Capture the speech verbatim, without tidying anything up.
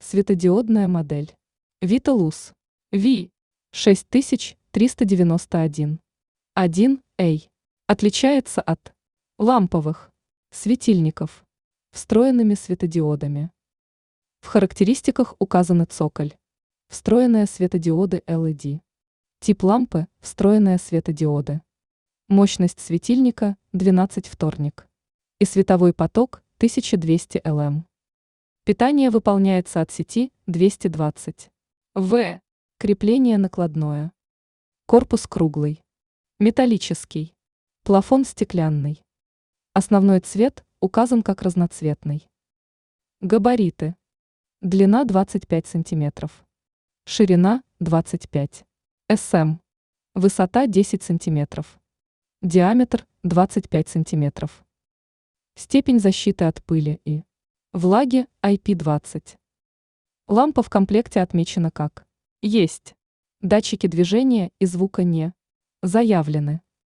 Светодиодная модель. Виталус. ви шесть тысяч триста девяносто один. один эй. Отличается от ламповых светильников встроенными светодиодами. В характеристиках указаны цоколь, встроенные светодиоды эл и ди. Тип лампы – встроенные светодиоды. Мощность светильника – двенадцать вторник. И световой поток – тысяча двести миллиампер. Питание выполняется от сети двести двадцать ватт. Крепление накладное. Корпус круглый. Металлический. Плафон стеклянный. Основной цвет указан как разноцветный. Габариты. Длина двадцать пять сантиметров. Ширина двадцать пять сантиметров. Высота десять сантиметров. Диаметр двадцать пять сантиметров. Степень защиты от пыли и влаги ай пи двадцать. Лампа в комплекте отмечена как «Есть». Датчики движения и звука не заявлены.